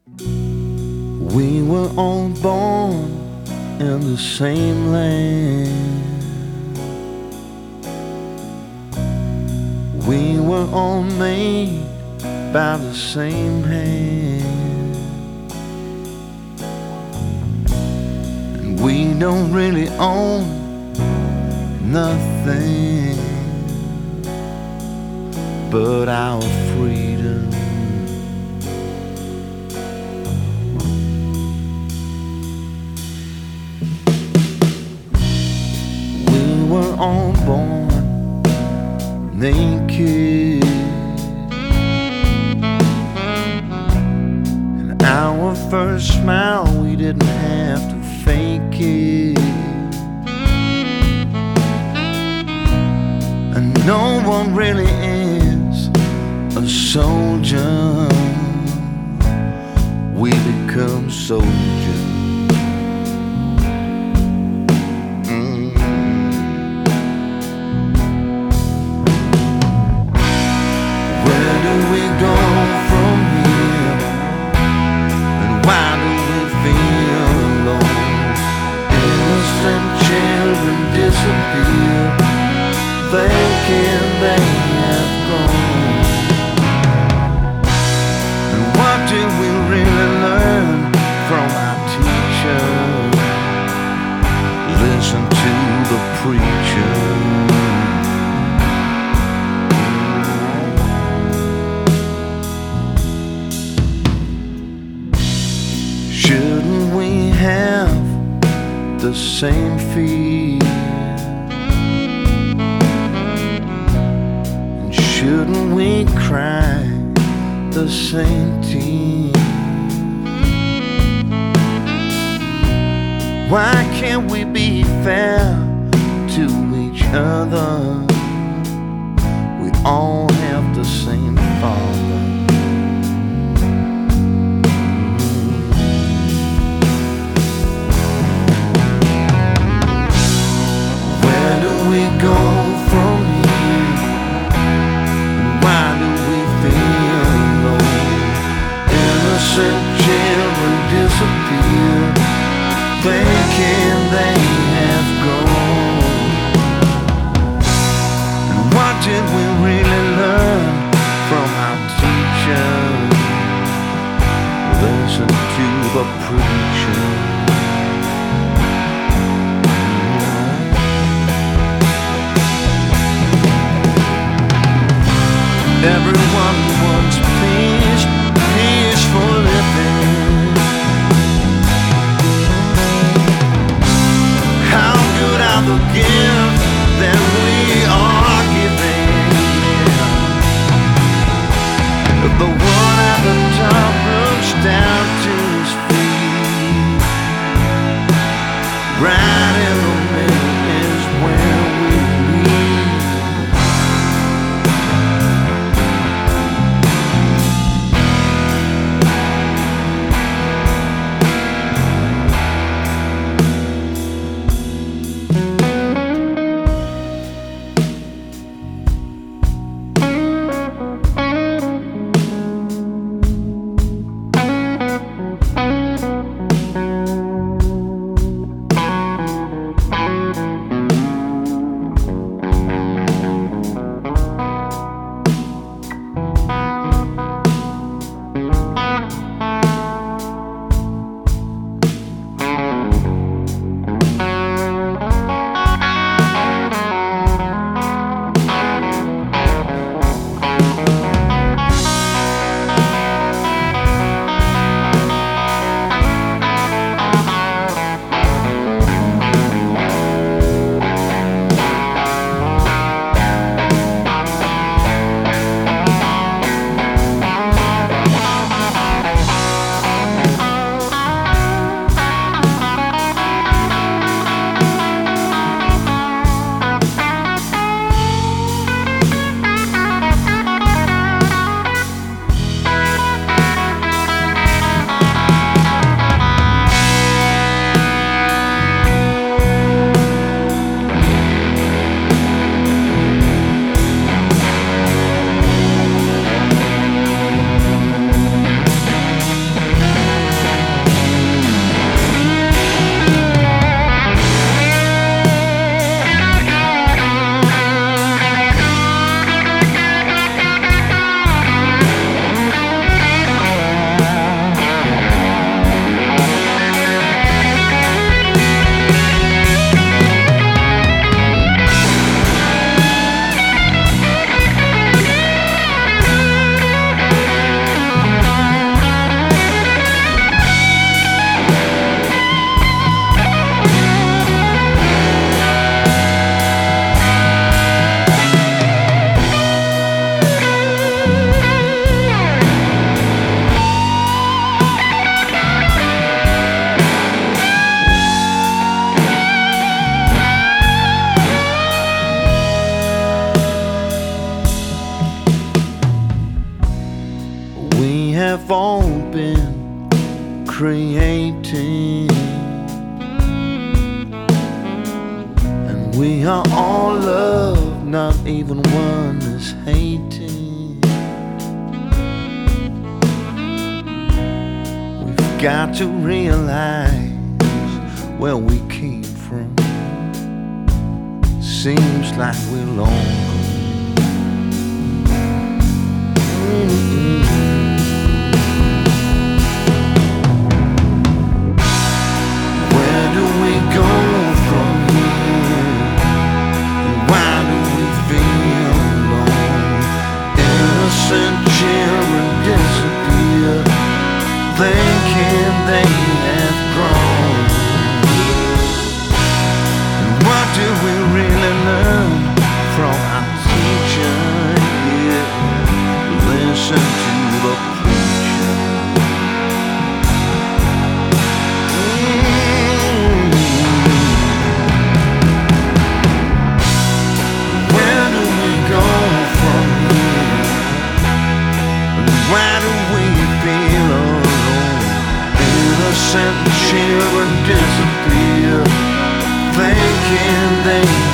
We were all born in the same land. We were all made by the same hand. And we don't really own nothing but our freedom. We were all born naked, and our first smile, we didn't have to fake it. And no one really is a soldier. We become soldiers. Where do we go from here? And why do we feel alone? Innocent children disappear, thinking they have gone. And what did we really learn from our teacher? Listen to the preacher. Shouldn't we have the same fear? And shouldn't we cry the same tears? Why can't we be fair to each other? We all have the same father. Where do we go from here? Why do we feel alone? Innocent children disappear, thinking they have gone. And what did we really learn from our teacher? Listen to the preacher. Everyone wants peace, peaceful living. How good are the gifts that we are giving? The one at the top looks down to his feet. have all been created, and we are all loved, not even one is hated. We've got to realize where we came from. Seems like we're long gone. Where do we go from here? Why do we feel alone? Innocent children disappear, thinking they have grown. And what do we really learn from our teacher here? Listen to the preacher. Where do we go from here? Why do we feel alone? Innocent children disappear, thinking they